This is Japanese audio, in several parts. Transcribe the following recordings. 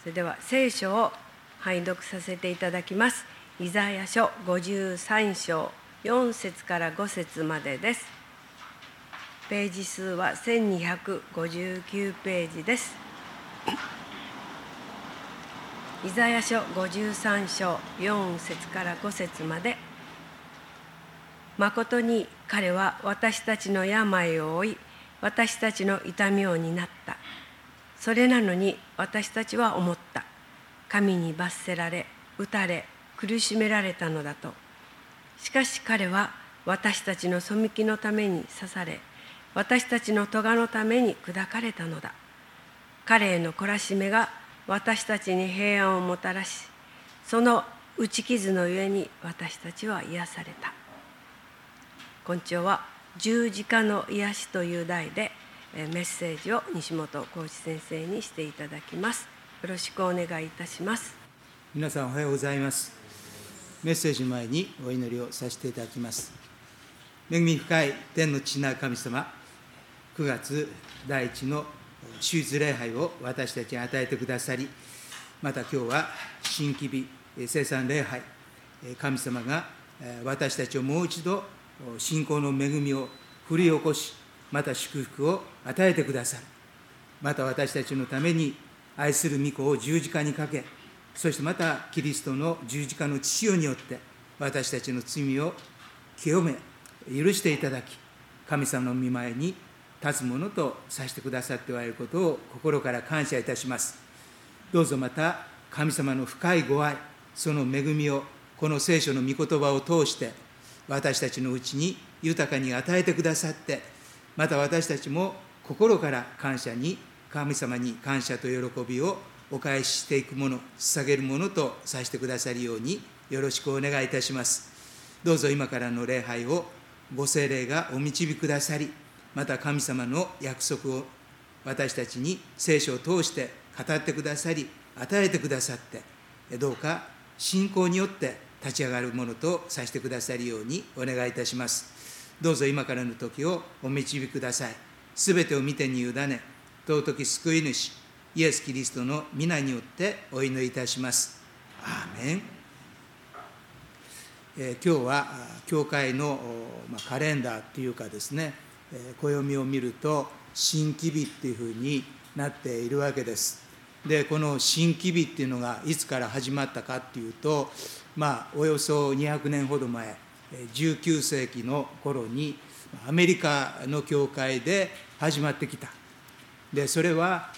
それでは聖書を拝読させていただきます。イザヤ書53章4節から5節までです。ページ数は1259ページです。イザヤ書53章4節から5節まで。まことに彼は私たちの病を負い、私たちの痛みを担った。それなのに私たちは思った。神に罰せられ、打たれ、苦しめられたのだと。しかし彼は私たちの背きのために刺され、私たちの咎のために砕かれたのだ。彼への懲らしめが私たちに平安をもたらし、その打ち傷のゆえに私たちは癒された。今朝は十字架の癒しという題でメッセージを西本浩一先生にしていただきます。よろしくお願いいたします。 皆さんおはようございます。メッセージ前にお祈りをさせていただきます。恵み深い天の父なる神様、9月第一の主日礼拝を私たちに与えてくださり、また今日は新規日聖餐礼拝、神様が私たちをもう一度信仰の恵みを振り起こし、また祝福を与えてくださる。また私たちのために愛する御子を十字架にかけ、そしてまたキリストの十字架の血潮によって私たちの罪を清め許していただき、神様の御前に立つものとさせてくださっておられることを心から感謝いたします。どうぞまた神様の深いご愛、その恵みをこの聖書の御言葉を通して私たちのうちに豊かに与えてくださって、また私たちも心から神様に感謝と喜びをお返ししていくもの、捧げるものとさせてくださるようによろしくお願いいたします。どうぞ今からの礼拝をご聖霊がお導きくださり、また神様の約束を私たちに聖書を通して語ってくださり、与えてくださって、どうか信仰によって立ち上がるものとさせてくださるようにお願いいたします。どうぞ今からの時をお導きください。すべてを御手に委ね、尊き救い主イエス・キリストの皆によってお祈りいたします。アーメン。今日は教会のカレンダーというかですね、暦を見ると新規日っていうふうになっているわけです。で、この新規日っていうのがいつから始まったかっていうと、およそ200年ほど前、19世紀の頃にアメリカの教会で始まってきた。で、それは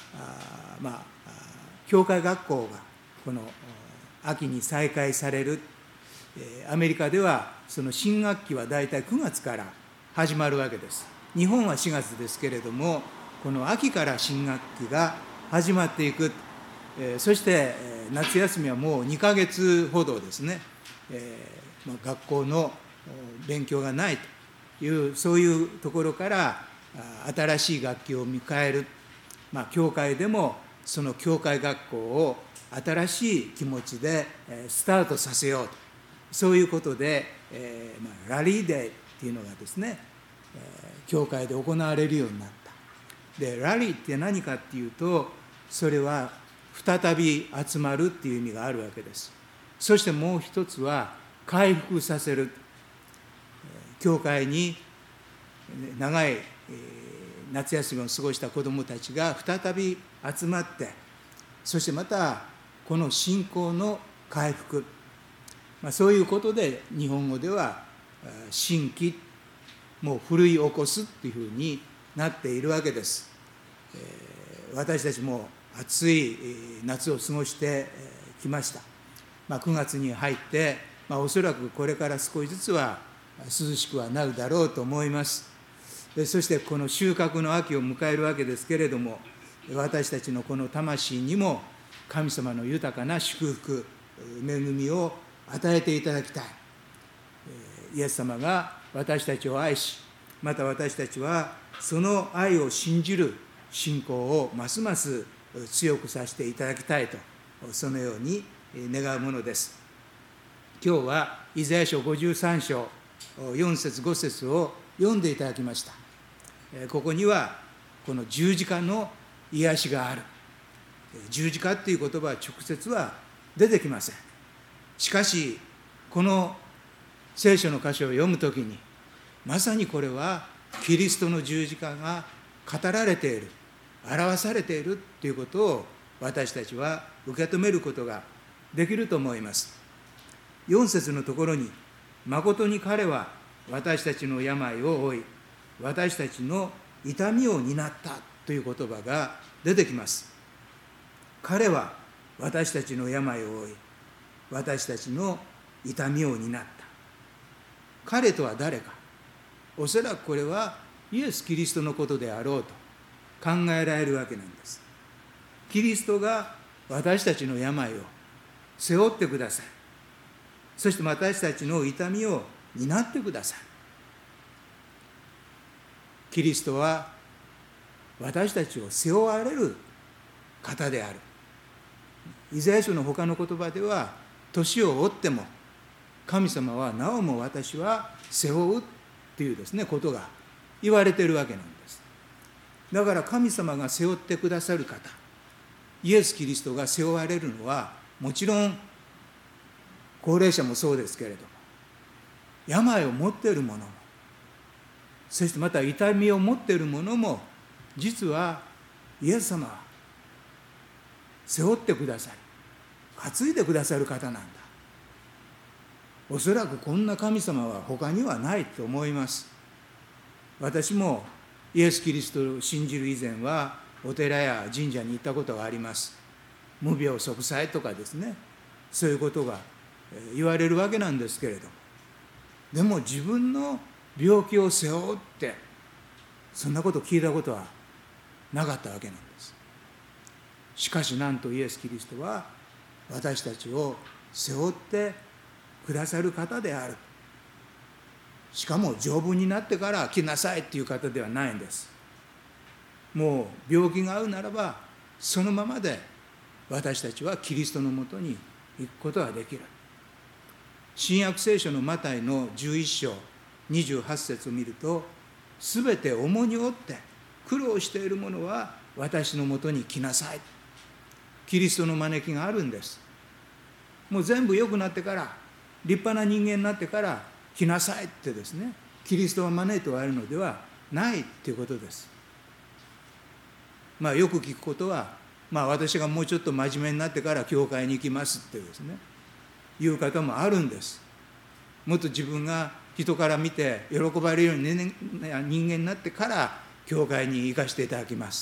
教会学校がこの秋に再開される。アメリカではその新学期はだいたい9月から始まるわけです。日本は4月ですけれども、この秋から新学期が始まっていく。そして夏休みはもう2ヶ月ほどですね、学校の勉強がないという、そういうところから新しい学期を迎える。教会でもその教会学校を新しい気持ちでスタートさせようと、そういうことで、ラリーデーっていうのがですね、教会で行われるようになった。で、ラリーって何かっていうと、それは再び集まるっていう意味があるわけです。そしてもう一つは回復させる。教会に長い夏休みを過ごした子どもたちが再び集まって、そしてまたこの信仰の回復、そういうことで日本語では新規、もう奮い起こすっていうふうになっているわけです。私たちも暑い夏を過ごしてきました。9月に入って、おそらくこれから少しずつは涼しくはなるだろうと思います。そしてこの収穫の秋を迎えるわけですけれども、私たちのこの魂にも神様の豊かな祝福、恵みを与えていただきたい。イエス様が私たちを愛し、また私たちはその愛を信じる信仰をますます強くさせていただきたいと、そのように願うものです。今日はイザヤ書53章4節5節を読んでいただきました。ここにはこの十字架の癒しがある。 十字架っていう言葉は直接は出てきません。しかしこの聖書の箇所を読むときに、まさにこれはキリストの十字架が語られている、表されているということを私たちは受け止めることができると思います。4節のところに、誠に彼は私たちの病を負い、私たちの痛みを担ったという言葉が出てきます。彼は私たちの病を負い、私たちの痛みを担った。彼とは誰か。おそらくこれはイエス・キリストのことであろうと考えられるわけなんです。キリストが私たちの病を背負ってください。そして私たちの痛みを担ってください。キリストは私たちを背負われる方である。イザヤ書の他の言葉では、年を追っても神様はなおも私は背負うっていうですね、ことが言われているわけなんです。だから神様が背負ってくださる方、イエス・キリストが背負われるのは、もちろん高齢者もそうですけれども、病を持っている者も、そしてまた痛みを持っている者も、実はイエス様は背負ってくださり、担いでくださる方なんだ。おそらくこんな神様は他にはないと思います。私もイエス・キリストを信じる以前はお寺や神社に行ったことがあります。無病息災とかですね、そういうことが言われるわけなんですけれども、でも自分の病気を背負って、そんなこと聞いたことはなかったわけなんです。しかしなんとイエス・キリストは私たちを背負ってくださる方である。しかも丈夫になってから来なさいっていう方ではないんです。もう病気が合うならばそのままで私たちはキリストのもとに行くことができる。新約聖書のマタイの11章28節を見ると、すべて重荷を負って苦労している者は私のもとに来なさい。キリストの招きがあるんです。もう全部良くなってから、立派な人間になってから来なさいってですね、キリストが招いておられるのではないっていうことです。よく聞くことは、私がもうちょっと真面目になってから教会に行きますってですね、いう方もあるんです。もっと自分が人から見て喜ばれるような人間になってから教会に行かせていただきます。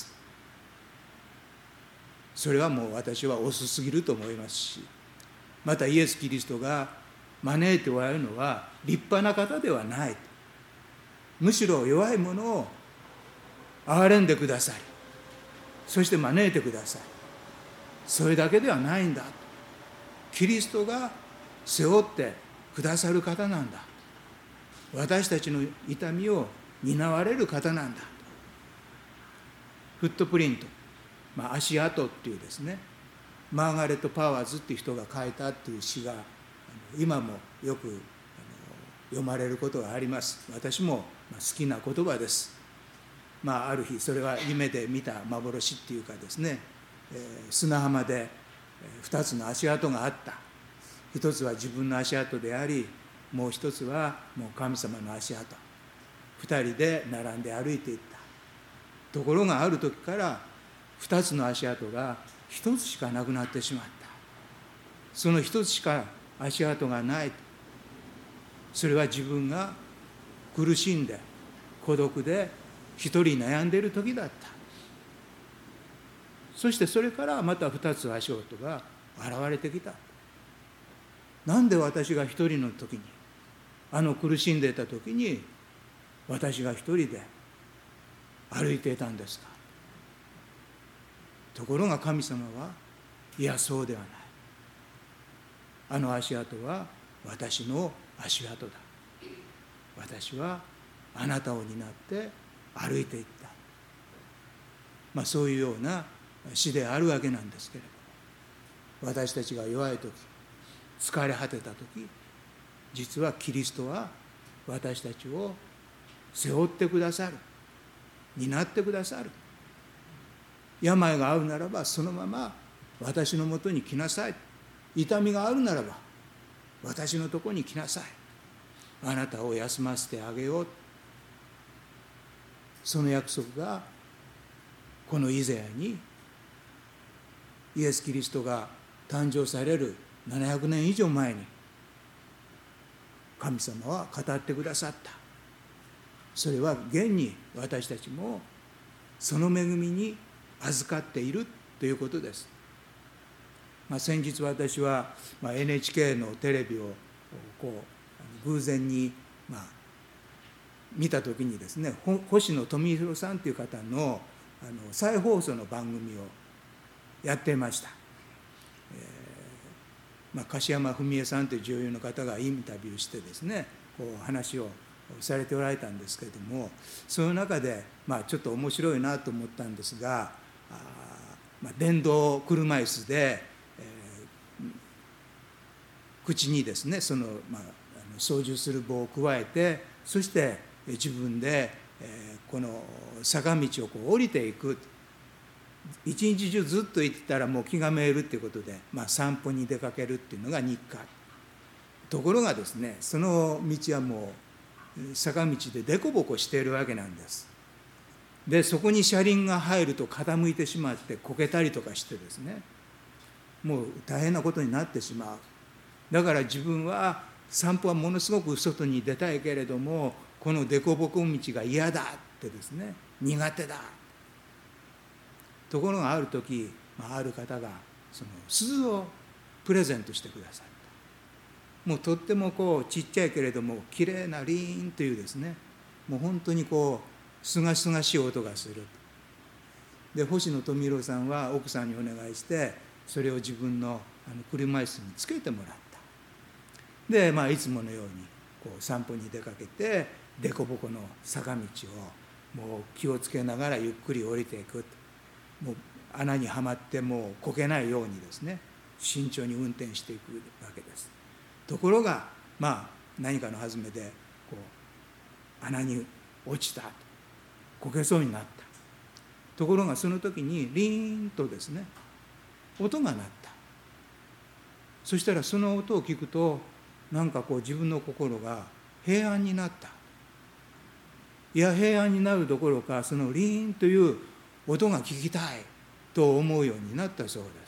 それはもう私は遅すぎると思いますし、またイエス・キリストが招いておられるのは立派な方ではない。むしろ弱い者を憐れんでくださり、そして招いてください。それだけではないんだ。キリストが背負ってくださる方なんだ。私たちの痛みを担われる方なんだ。フットプリント、足跡っていうですね、マーガレット・パワーズっていう人が書いたっていう詩が今もよく読まれることがあります。私も好きな言葉です。ある日それは夢で見た幻っていうかですね、砂浜で2つの足跡があった。一つは自分の足跡であり、もう一つはもう神様の足跡。2人で並んで歩いていった。ところがある時から2つの足跡が1つしかなくなってしまった。その1つしか足跡がない。それは自分が苦しんで孤独で一人悩んでいる時だった。そしてそれからまた2つ足跡が現れてきた。なんで私が一人の時に、苦しんでいた時に私が一人で歩いていたんですか。ところが神様は、いやそうではない。足跡は私の足跡だ。私はあなたを担って歩いていった。そういうような詩であるわけなんですけれども、私たちが弱い時、疲れ果てた時、実はキリストは私たちを背負ってくださる、担ってくださる。 病があるならばそのまま私のもとに来なさい。痛みがあるならば私のところに来なさい。あなたを休ませてあげよう。その約束がこのイザヤにイエス・キリストが誕生される700年以上前に神様は語ってくださった。それは現に私たちもその恵みに預かっているということです。先日私は NHK のテレビを偶然に見たときにですね、星野富弘さんという方の再放送の番組をやっていました。樫山文枝さんという女優の方がインタビューしてですね、話をされておられたんですけれども、その中でちょっと面白いなと思ったんですが、電動車椅子で、口にですね操縦する棒を加えて、そして自分でこの坂道を降りていく。一日中ずっと行ってたらもう気がめいるということで、散歩に出かけるっていうのが日課。ところがですね、その道はもう坂道で凸凹しているわけなんです。でそこに車輪が入ると傾いてしまってこけたりとかしてですね、もう大変なことになってしまう。だから自分は散歩はものすごく外に出たいけれども、この凸凹道が嫌だってですね、苦手だ。ところがある時、ある方がその鈴をプレゼントしてくださった。もうとってもちっちゃいけれどもきれいなリーンというですね、もう本当にすがすがしい音がする。で星野富弘さんは奥さんにお願いしてそれを自分の車椅子につけてもらった。でいつものように散歩に出かけて凸凹の坂道をもう気をつけながらゆっくり降りていく。もう穴にはまってもうこけないようにですね、慎重に運転していくわけです。ところが何かの弾みで穴に落ちた、こけそうになった。ところがその時にリーンとですね音が鳴った。そしたらその音を聞くとなんか自分の心が平安になった。いや平安になるどころか、そのリーンという音が聞きたいと思うようになったそうです。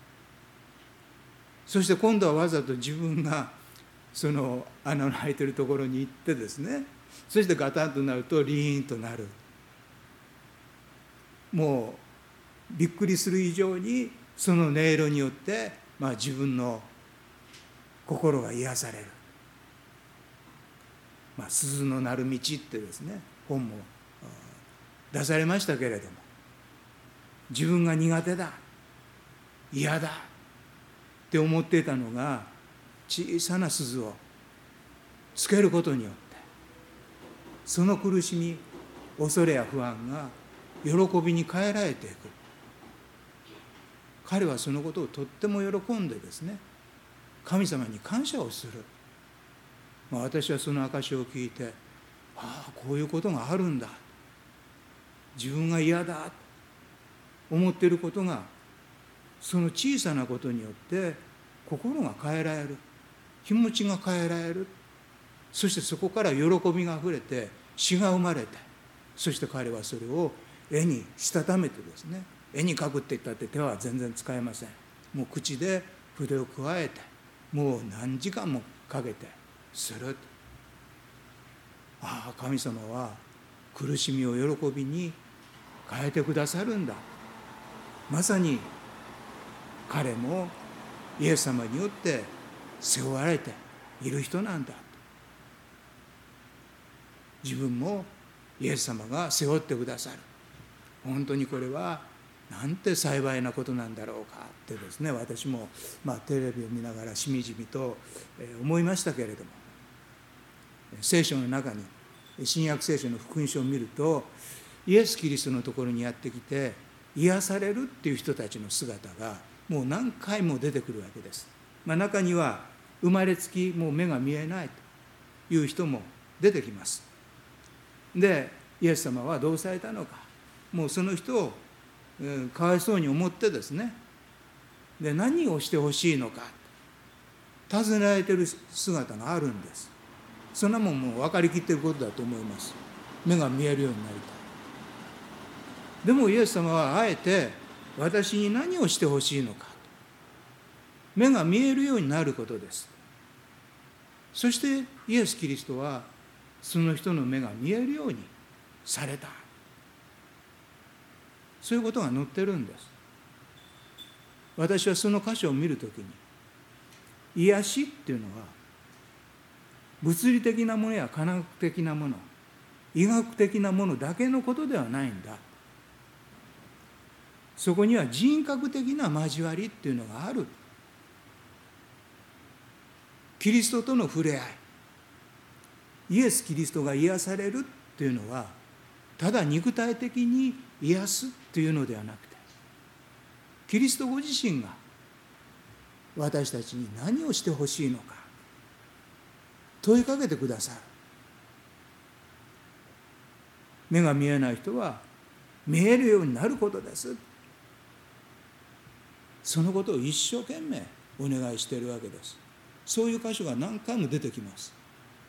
そして今度はわざと自分がその穴の開いてるところに行ってですね、そしてガタンとなるとリーンとなる。もうびっくりする以上にその音色によって自分の心が癒される。鈴の鳴る道ってですね本も出されましたけれども、自分が苦手だ、嫌だって思っていたのが小さな鈴をつけることによってその苦しみ、恐れや不安が喜びに変えられていく。彼はそのことをとっても喜んでですね、神様に感謝をする。私はその証を聞いて、こういうことがあるんだ、自分が嫌だ思っていることがその小さなことによって心が変えられる、気持ちが変えられる。そしてそこから喜びがあふれて詩が生まれて、そして彼はそれを絵にしたためてですね、絵に描くって言ったって手は全然使えません。もう口で筆を加えてもう何時間もかけてする。神様は苦しみを喜びに変えてくださるんだ。まさに彼もイエス様によって背負われている人なんだ。自分もイエス様が背負ってくださる。本当にこれはなんて幸いなことなんだろうかってですね、私もテレビを見ながらしみじみと思いましたけれども、聖書の中に新約聖書の福音書を見ると、イエス・キリストのところにやってきて癒されるっていう人たちの姿がもう何回も出てくるわけです。中には生まれつきもう目が見えないという人も出てきます。でイエス様はどうされたのか、もうその人をかわいそうに思ってですね、で何をしてほしいのか尋ねられている姿があるんです。そんなもんもう分かりきっていることだと思います。目が見えるようになりたい。でもイエス様はあえて私に何をしてほしいのか、目が見えるようになることです。そしてイエス・キリストはその人の目が見えるようにされた、そういうことが載ってるんです。私はその箇所を見るときに、癒しっていうのは物理的なものや科学的なもの、医学的なものだけのことではないんだ、そこには人格的な交わりっていうのがある。キリストとの触れ合い、イエス・キリストが癒されるっていうのはただ肉体的に癒すっていうのではなくて、キリストご自身が私たちに何をしてほしいのか問いかけてくださる。目が見えない人は見えるようになることです。そのことを一生懸命お願いしているわけです。そういう箇所が何回も出てきます。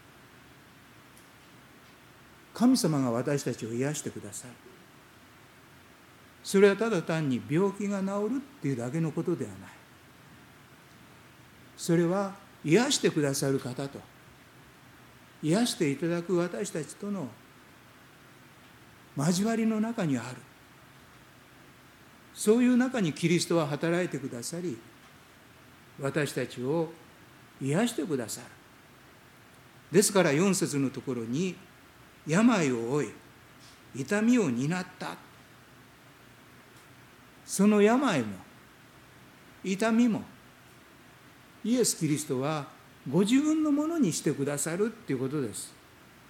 神様が私たちを癒してくださる。それはただ単に病気が治るっていうだけのことではない。それは癒してくださる方と癒していただく私たちとの交わりの中にある。そういう中にキリストは働いてくださり、私たちを癒してくださる。ですから4節のところに、病を負い痛みを担った、その病も痛みもイエス・キリストはご自分のものにしてくださるっていうことです。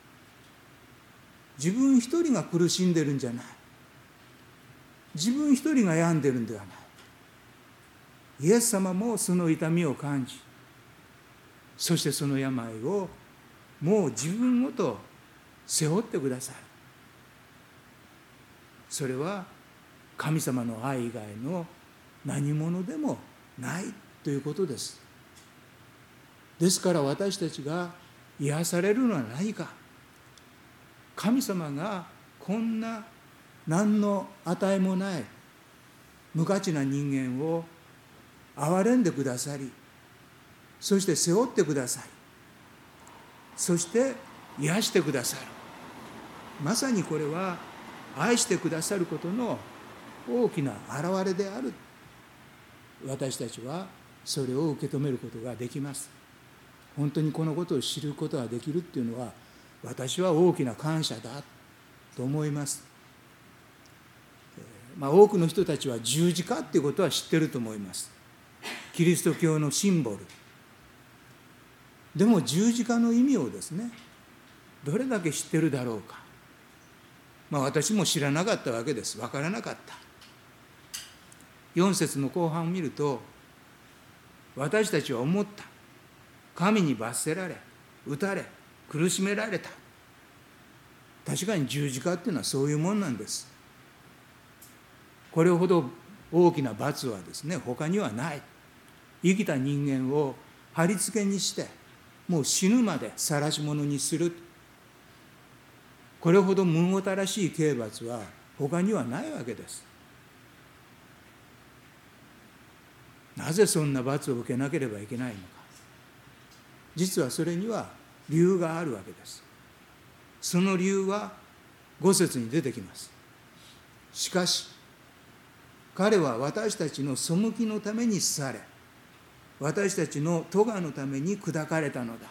自分一人が苦しんでるんじゃない、自分一人が病んでるんではない。イエス様もその痛みを感じ、そしてその病をもう自分ごと背負ってくださる。それは神様の愛以外の何者でもないということです。ですから私たちが癒されるのは何か、神様がこんな何の値もない無価値な人間を憐れんでくださり、そして背負ってくださり、そして癒してくださる。まさにこれは愛してくださることの大きな表れである。私たちはそれを受け止めることができます。本当にこのことを知ることができるっていうのは、私は大きな感謝だと思います。多くの人たちは十字架っていうことは知ってると思います。キリスト教のシンボル。でも十字架の意味をですね、どれだけ知ってるだろうか。私も知らなかったわけです。分からなかった。4節の後半を見ると、私たちは思った。神に罰せられ、打たれ、苦しめられた。確かに十字架っていうのはそういうもんなんです。これほど大きな罰はですね、他にはない。生きた人間を貼り付けにして、もう死ぬまで晒し者にする。これほどむごたらしい刑罰は他にはないわけです。なぜそんな罰を受けなければいけないのか。実はそれには理由があるわけです。その理由は5節に出てきます。しかし、彼は私たちの背きのためにされ、私たちの咎のために砕かれたのだ。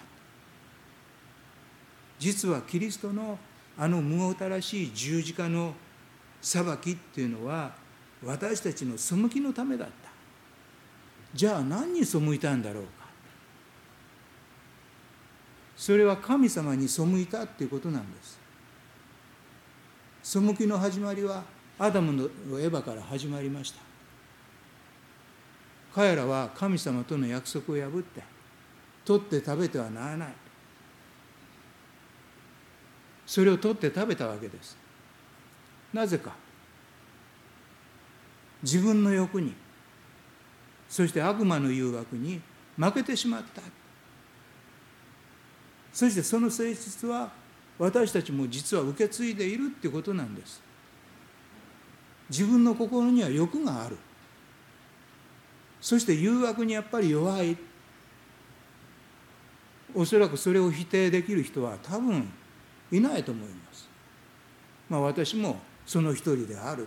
実はキリストのむごたらしい十字架の裁きっていうのは、私たちの背きのためだった。じゃあ何に背いたんだろうか。それは神様に背いたっていうことなんです。背きの始まりはアダムのエバから始まりました。彼らは神様との約束を破って取って食べてはならない、それを取って食べたわけです。なぜか。 自分の欲に、そして悪魔の誘惑に負けてしまった。そしてその性質は私たちも実は受け継いでいるっていうことなんです。自分の心には欲がある。そして誘惑にやっぱり弱い。おそらくそれを否定できる人は多分いないと思います。私もその一人である。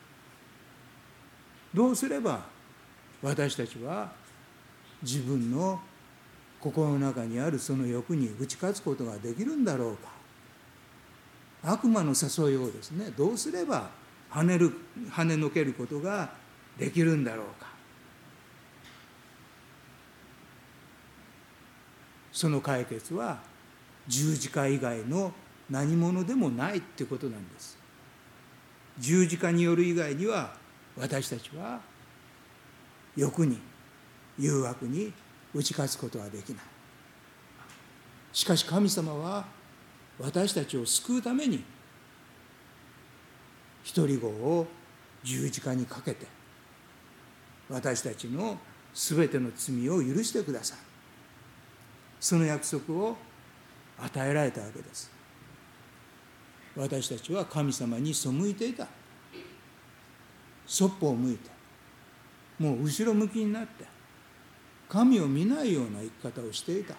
どうすれば私たちは自分の心の中にあるその欲に打ち勝つことができるんだろうか。悪魔の誘いをですね、どうすれば跳ねのけることができるんだろうか。その解決は十字架以外の何者でもないっていうことなんです。十字架による以外には私たちは欲に誘惑に打ち勝つことはできない。しかし神様は私たちを救うために一人子を十字架にかけて私たちのすべての罪を許してください。その約束を与えられたわけです。私たちは神様に背いていた。そっぽを向いて、もう後ろ向きになって神を見ないような生き方をしていた。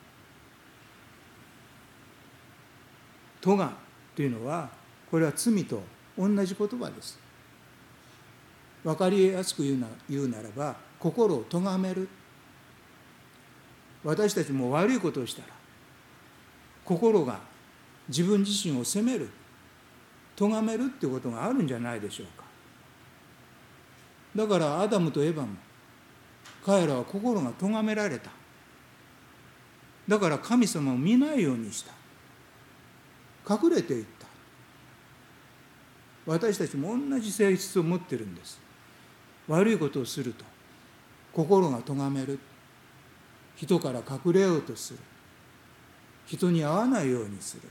咎というのは、これは罪と同じ言葉です。分かりやすく言うならば、心を咎める。私たちも悪いことをしたら心が自分自身を責める、咎めるっていうことがあるんじゃないでしょうか。だからアダムとエバも彼らは心が咎められた。だから神様を見ないようにした。隠れていった。私たちも同じ性質を持っているんです。悪いことをすると心が咎める。人から隠れようとする。人に会わないようにする。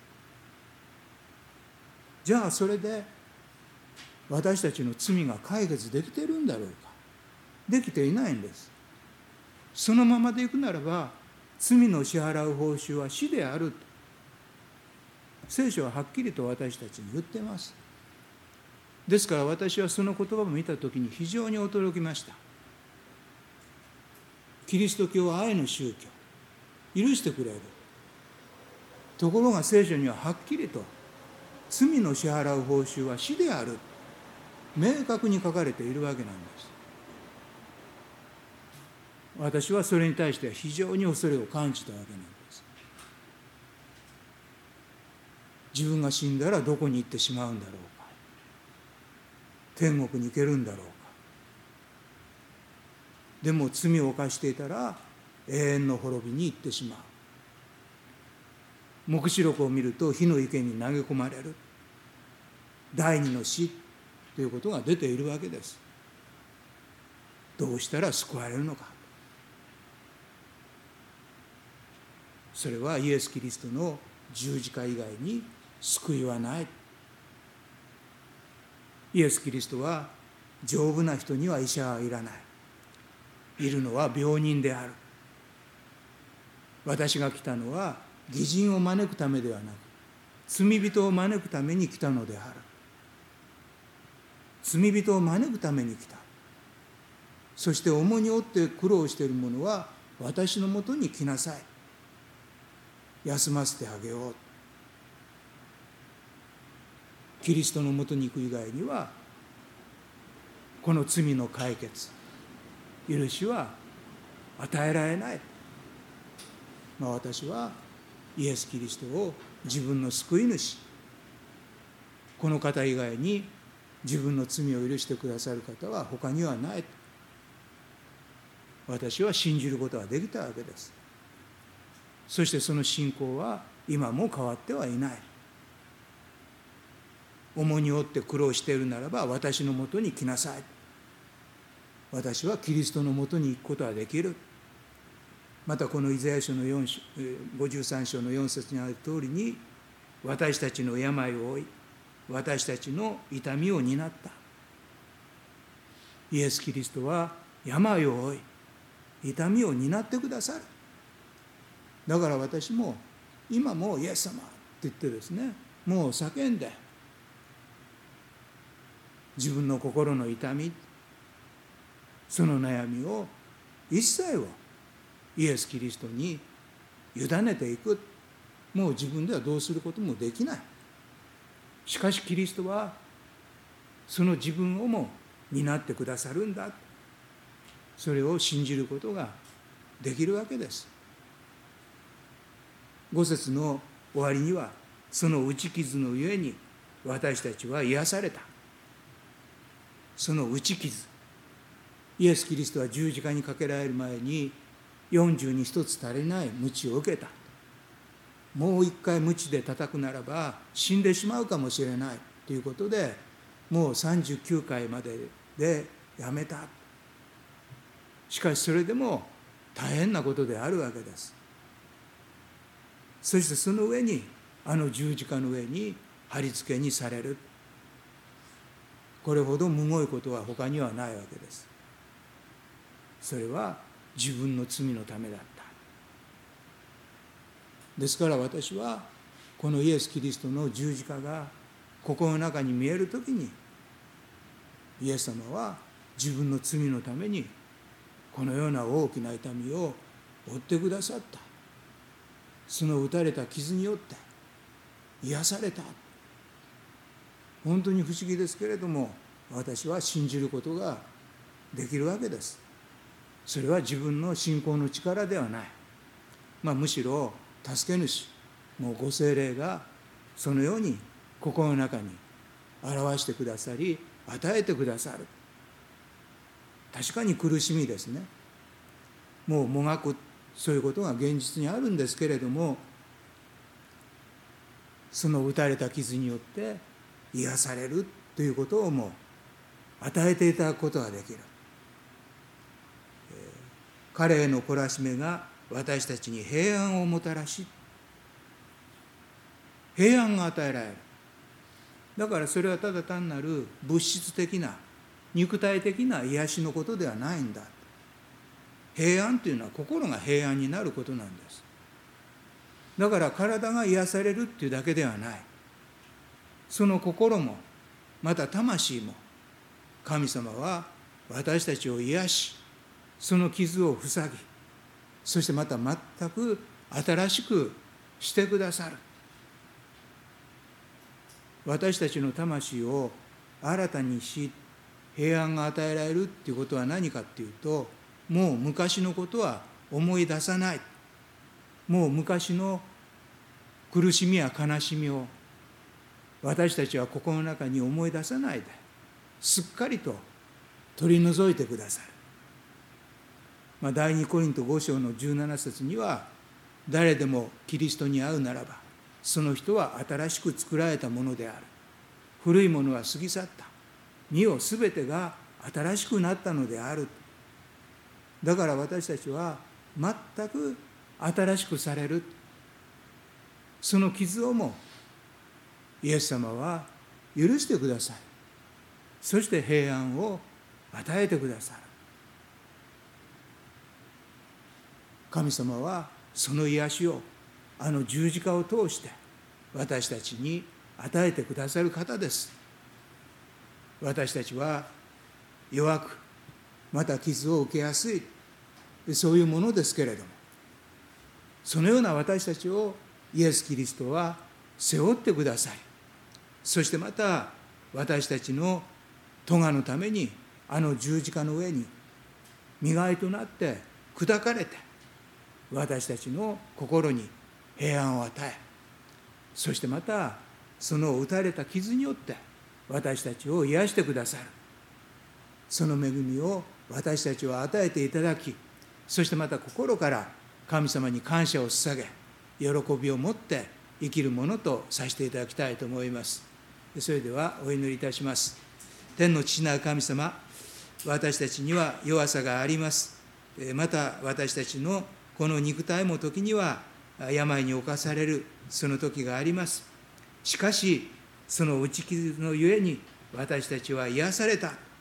じゃあそれで私たちの罪が解決できているんだろうか。できていないんです。そのままでいくならば、罪の支払う報酬は死であると聖書ははっきりと私たちに言っています。ですから私はその言葉を見たときに非常に驚きました。キリスト教は愛の宗教、許してくれる。ところが聖書にははっきりと罪の支払う報酬は死である、明確に書かれているわけなんです。私はそれに対して非常に恐れを感じたわけなんです。自分が死んだらどこに行ってしまうんだろうか。天国に行けるんだろうか。でも罪を犯していたら永遠の滅びに行ってしまう。黙示録を見ると火の池に投げ込まれる、第二の死ということが出ているわけです。どうしたら救われるのか。それはイエス・キリストの十字架以外に救いはない。イエス・キリストは丈夫な人には医者はいらない。いるのは病人である。私が来たのは義人を招くためではなく、罪人を招くために来たのである。罪人を招くために来た。そして重荷を負って苦労している者は私のもとに来なさい。休ませてあげよう。キリストのもとに行く以外にはこの罪の解決、許しは与えられない。私はイエス・キリストを自分の救い主、この方以外に自分の罪を許してくださる方は他にはない。私は信じることができたわけです。そしてその信仰は今も変わってはいない。重荷を負って苦労しているならば私のもとに来なさい。私はキリストのもとに行くことができる。またこのイザヤ書の53章の4節にある通りに、私たちの病を負い、私たちの痛みを担った。 イエス・キリストは病を負い、痛みを担ってくださる。だから私も今もイエス様って言ってですね、もう叫んで、自分の心の痛み、その悩みを一切をイエス・キリストに委ねていく。もう自分ではどうすることもできない。しかしキリストはその自分をも担ってくださるんだ。それを信じることができるわけです。5節の終わりには、その打ち傷のゆえに私たちは癒された。その打ち傷、イエス・キリストは十字架にかけられる前に40に1つ足りない鞭を受けた。もう一回鞭で叩くならば死んでしまうかもしれないということで、もう39回まででやめた。しかしそれでも大変なことであるわけです。そしてその上に、あの十字架の上に貼り付けにされる。これほどむごいことは他にはないわけです。それは自分の罪のためだった。ですから私はこのイエス・キリストの十字架が心の中に見えるときに、イエス様は自分の罪のためにこのような大きな痛みを負ってくださった。その打たれた傷によって癒された。本当に不思議ですけれども、私は信じることができるわけです。それは自分の信仰の力ではない。むしろ助け主、もうご聖霊がそのように心の中に表してくださり、与えてくださる。確かに苦しみですね。もうもがく、そういうことが現実にあるんですけれども、その打たれた傷によって癒されるということをも与えていただくことができる。彼への懲らしめが私たちに平安をもたらし、平安が与えられる。だからそれはただ単なる物質的な肉体的な癒しのことではないんだ。平安というのは心が平安になることなんです。だから体が癒されるっていうだけではない。その心もまた魂も神様は私たちを癒し、その傷を塞ぎ、そしてまた全く新しくしてくださる。私たちの魂を新たにし、平安が与えられるっていうことは何かっていうと、もう昔のことは思い出さない。もう昔の苦しみや悲しみを私たちは心の中に思い出さないで、すっかりと取り除いてくださる。第2コリント5章の17節には、誰でもキリストに会うならば、その人は新しく作られたものである。古いものは過ぎ去った。見よ、すべてが新しくなったのである。だから私たちは全く新しくされる。その傷をもイエス様は許してください。そして平安を与えてくださる。神様はその癒しをあの十字架を通して私たちに与えてくださる方です。私たちは弱く、また傷を受けやすい、そういうものですけれども、そのような私たちをイエス・キリストは背負ってください。そしてまた私たちの咎のためにあの十字架の上に身代わりとなって砕かれて、私たちの心に平安を与え、そしてまたその打たれた傷によって私たちを癒してくださる。その恵みを私たちは与えていただき、そしてまた心から神様に感謝を捧げ、喜びを持って生きるものとさせていただきたいと思います。それではお祈りいたします。天の父なる神様、私たちには弱さがあります。また私たちのこの肉体も時には病に侵されるその時があります。しかしその打ち傷のゆえに私たちは癒された。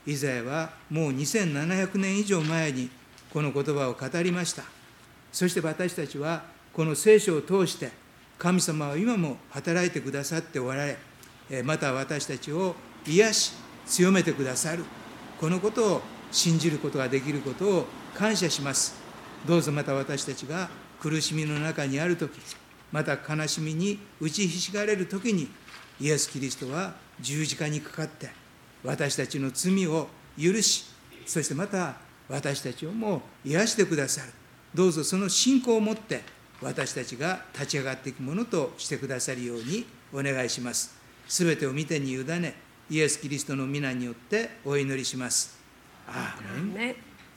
イザヤはもう2700年以上前にこの言葉を語りました。そして私たちはこの聖書を通して神様は今も働いてくださっておられ、また私たちを癒し強めてくださる、このことを信じることができることを感謝します。どうぞまた私たちが苦しみの中にあるとき、また悲しみに打ちひしがれるときに、イエス・キリストは十字架にかかって私たちの罪を許し、そしてまた私たちをも癒してくださる。どうぞその信仰を持って私たちが立ち上がっていくものとしてくださるようにお願いします。すべてを御手に委ね、イエス・キリストの皆によってお祈りします。アーメン。